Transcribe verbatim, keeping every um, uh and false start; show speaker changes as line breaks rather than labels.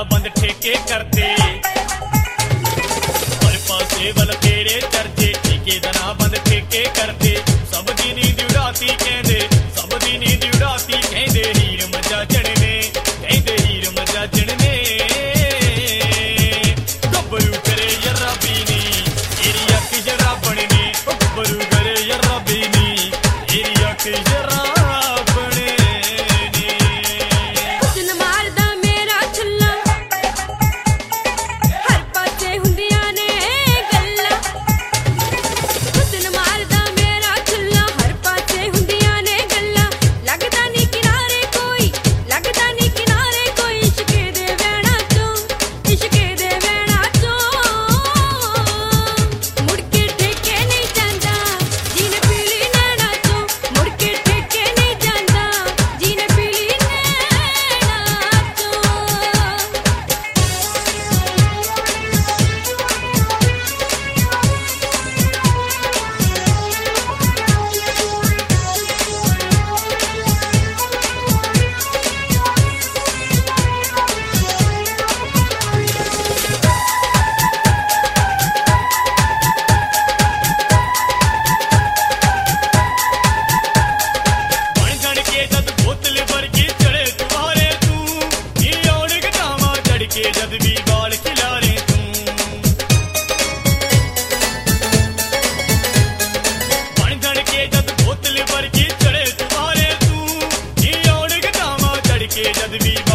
बंद ठेके करते हर पासे वल तेरे चर्चे ठेकेदारा बंद ठेके करते सब दी नींद उड़ाती कहंदे सब दी नींद उड़ाती कहंदे हीर मजा चढ़ने कहंदे हीर मजा चढ़ने गब्बरू करे यर्रा बीनी तेरी अख जरा बनने गब्बरू करे यर्रा बीनी तेरी अख जरा जद भी बाल खिलारे तू बन धड़ के जद बोतल भर के चढ़े तुम्हारे तू औड़ गटावा चढ़ के जद भी